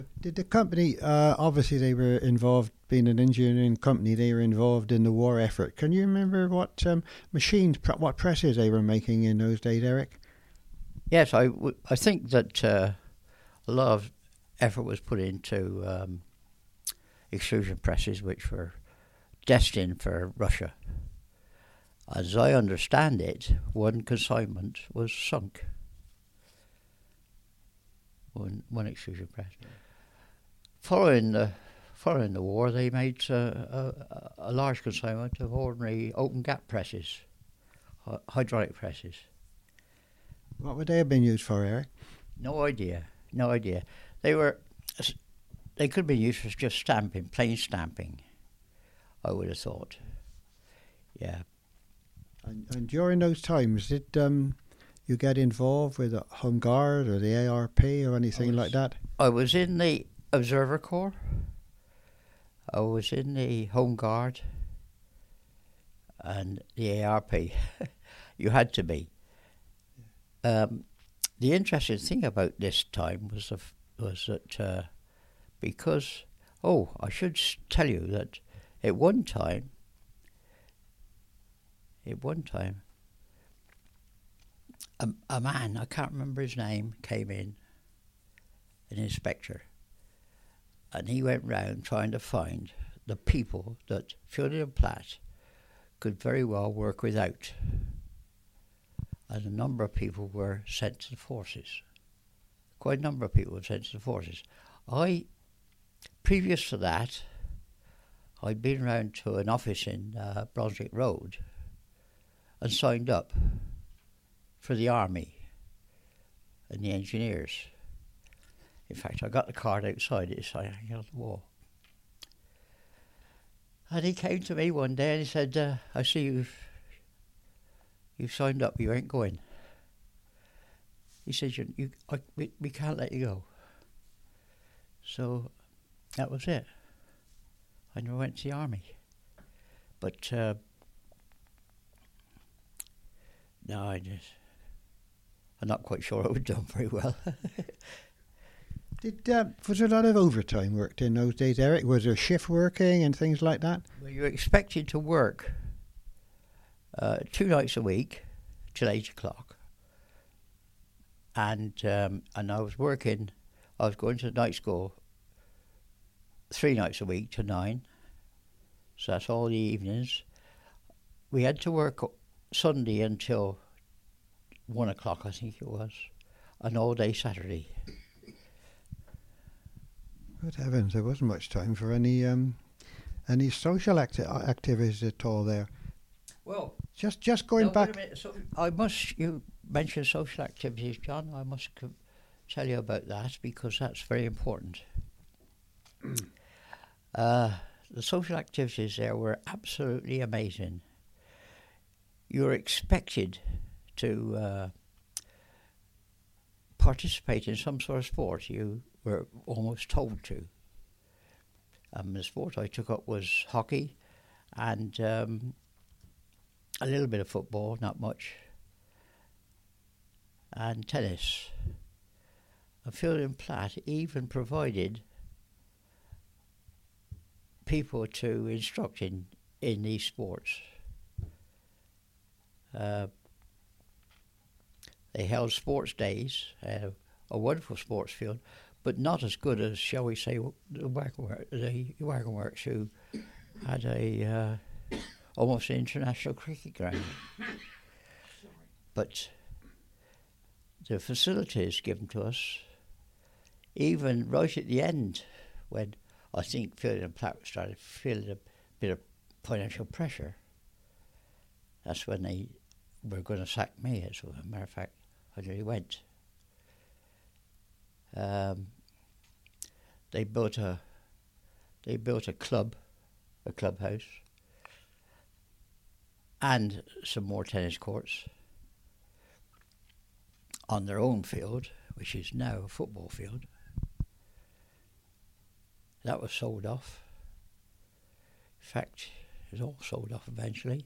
Did the company, obviously they were involved, being an engineering company, they were involved in the war effort. Can you remember what machines, what presses they were making in those days, Eric? Yes, I think that a lot of effort was put into extrusion presses, which were destined for Russia. As I understand it, one consignment was sunk. One extrusion press. Following the war, they made a large consignment of ordinary open gap presses, hydraulic presses. What would they have been used for, Eric? No idea. They could have been used for just stamping, plain stamping, I would have thought. Yeah. And during those times, did you get involved with the Home Guard or the ARP or anything like that? I was in the Observer Corps. I was in the Home Guard and the ARP. You had to be. The interesting thing about this time was that because I should tell you that at one time, a man, I can't remember his name, came in, an inspector, and he went round trying to find the people that Fielding and Platt could very well work without. And a number of people were sent to the forces. Quite a number of people were sent to the forces. Previous to that, I'd been round to an office in Brunswick Road and signed up for the army and the engineers. In fact, I got the card outside, it's hanging on the wall. And he came to me one day and he said, I see you've signed up, you ain't going. He said, we can't let you go. So that was it. I never went to the army. But no, I'm not quite sure I would have done very well. Was there a lot of overtime worked in those days, Eric? Was there shift working and things like that? Well, you're expected to work 2 nights a week till 8 o'clock. And I was going to night school 3 nights a week to 9. So that's all the evenings. We had to work Sunday until 1 o'clock, I think it was, and all day Saturday. Good heavens, there wasn't much time for any social activities at all there. Well, just going back. You mentioned social activities, John. I must tell you about that because that's very important. The social activities there were absolutely amazing. You were expected to participate in some sort of sport. You were almost told to. The sport I took up was hockey and a little bit of football, not much, and tennis. And Fielding and Platt even provided people to instruct in these sports. They held sports days, a wonderful sports field, but not as good as, shall we say, the Wagon Works, who had a almost an international cricket ground. But the facilities given to us, even right at the end, when I think Fielding and Platt started feeling a bit of financial pressure, that's when they were going to sack me. As a matter of fact, I nearly went. They built a clubhouse, and some more tennis courts on their own field, which is now a football field. That was sold off. In fact, it was all sold off eventually.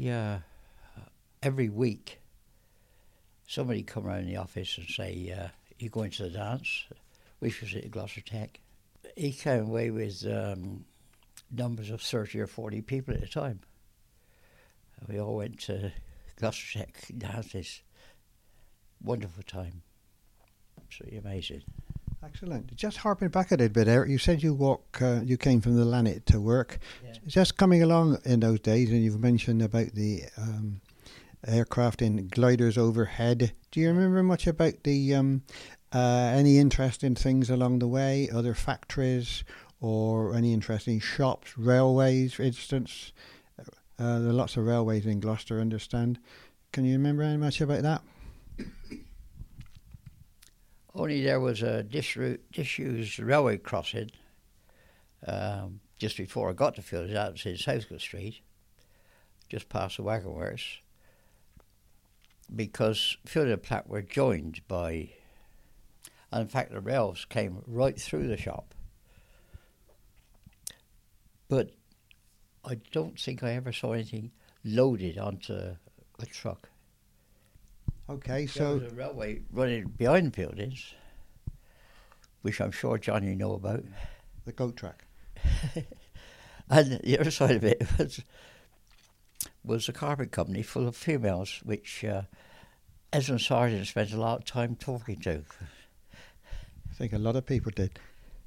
Every week, somebody come around the office and say, you go into the dance, which was at Gloucester Tech. He came away with numbers of 30 or 40 people at a time. We all went to Gloucester Tech dances. Wonderful time. Absolutely amazing. Excellent. Just harping back a little bit, Eric, you said you came from the Lannet to work. Yeah. Just coming along in those days, and you've mentioned about the aircraft in gliders overhead. Do you remember much about the any interesting things along the way, other factories, or any interesting shops, railways, for instance? There are lots of railways in Gloucester, I understand. Can you remember any much about that? Only there was a disused railway crossing just before I got to Fielding. That was in Southcote Street, just past the wagon works, because Fielding and Platt were joined by, and in fact the rails came right through the shop. But I don't think I ever saw anything loaded onto a truck. Okay, There so was a railway running behind Fieldings, which I'm sure John you know about. the goat track. And the other side of it was a carpet company full of females, which Esmond Sargent spent a lot of time talking to. I think a lot of people did.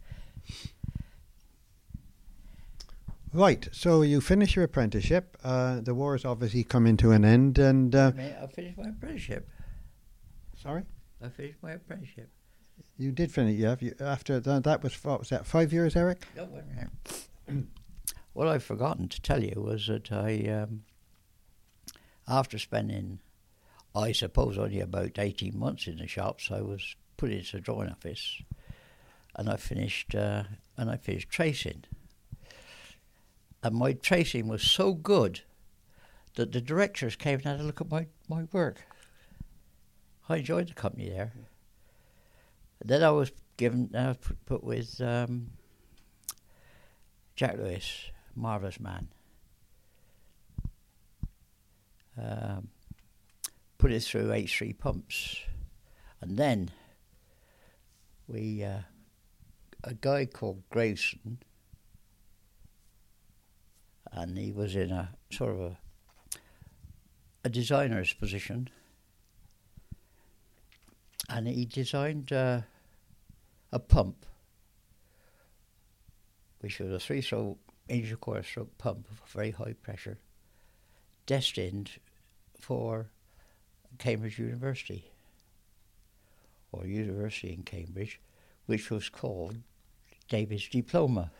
Right, so you finish your apprenticeship. The war has obviously come into an end, and I finished my apprenticeship. sorry, I finished my apprenticeship. you did finish. Yeah, after that was what was that? 5 years, Eric? No, wait a minute. What I've forgotten to tell you was that I, after spending, I suppose, only about 18 months in the shops, I was put into the drawing office, and I finished tracing. And my tracing was so good that the directors came and had a look at my work. I enjoyed the company there. Then I was put with Jack Lewis, marvellous man. Put it through H3 pumps. And then a guy called Graveson, and he was in a sort of a designer's position, and he designed a pump, which was a 3-stroke engine core stroke pump of very high pressure, destined for Cambridge University, or University in Cambridge, which was called David's Diploma.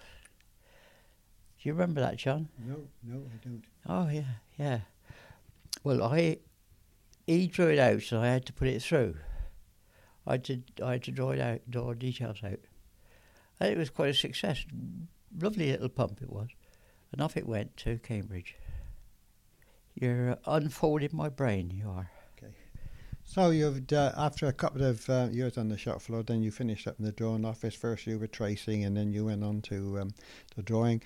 Do you remember that, John? No, I don't. Oh, yeah. Well, he drew it out, so I had to put it through. I had to draw it out, draw details out. And it was quite a success. Lovely little pump it was. And off it went to Cambridge. You're unfolding my brain, you are. Okay. So you've after a couple of years on the shop floor, then you finished up in the drawing office. First you were tracing, and then you went on to the drawing.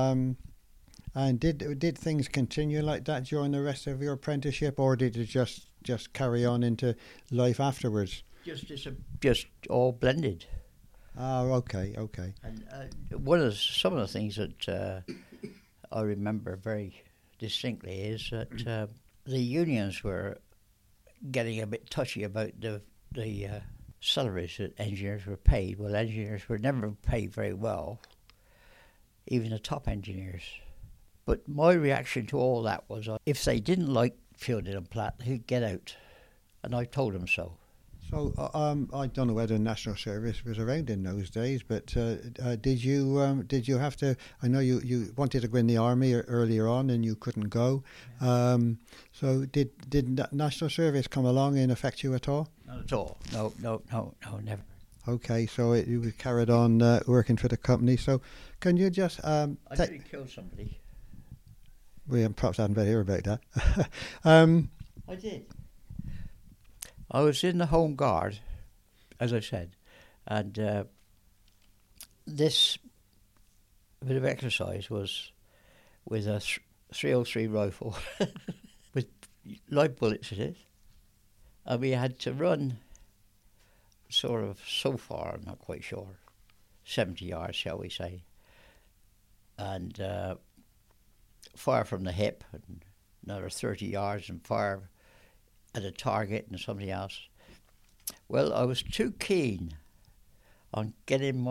And did things continue like that during the rest of your apprenticeship, or did it just carry on into life afterwards? Just all blended. Oh, okay. And some of the things that I remember very distinctly is that the unions were getting a bit touchy about the salaries that engineers were paid. Well, engineers were never paid very well, even the top engineers. But my reaction to all that was, if they didn't like Fielding and Platt, they'd get out, and I told them so. So I don't know whether National Service was around in those days, but did you have to? I know you wanted to go in the army earlier on, and you couldn't go. Yeah. So did National Service come along and affect you at all? Not at all. No, never. Okay, so you carried on working for the company. So can you just? I didn't kill somebody. We perhaps hadn't better hear about that. I did. I was in the Home Guard, as I said, and this bit of exercise was with a 303 rifle with live bullets in it, and we had to run sort of so far, I'm not quite sure, 70 yards, shall we say, and fire from the hip, and another 30 yards, and fire at a target and somebody else. Well, I was too keen on getting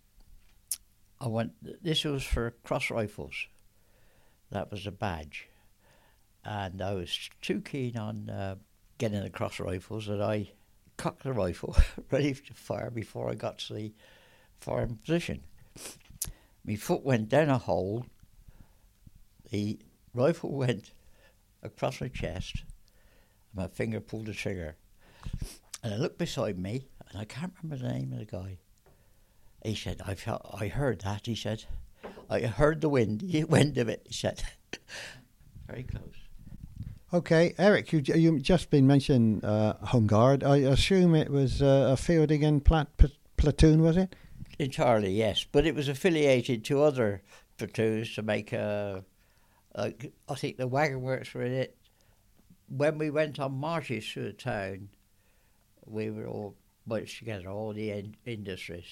this was for cross rifles. That was a badge. And I was too keen on getting the cross rifles that I cocked the rifle ready to fire before I got to the firing position. My foot went down a hole, the rifle went across my chest, and my finger pulled the trigger. And I looked beside me, and I can't remember the name of the guy. He said, I heard that, he said. I heard the wind of it, he said. Very close. Okay, Eric, you just been mentioning Home Guard. I assume it was a fielding and platoon, was it? Entirely, yes. But it was affiliated to other platoons to make I think the wagon works were in it. When we went on marches through the town, we were all bunched together, all the industries.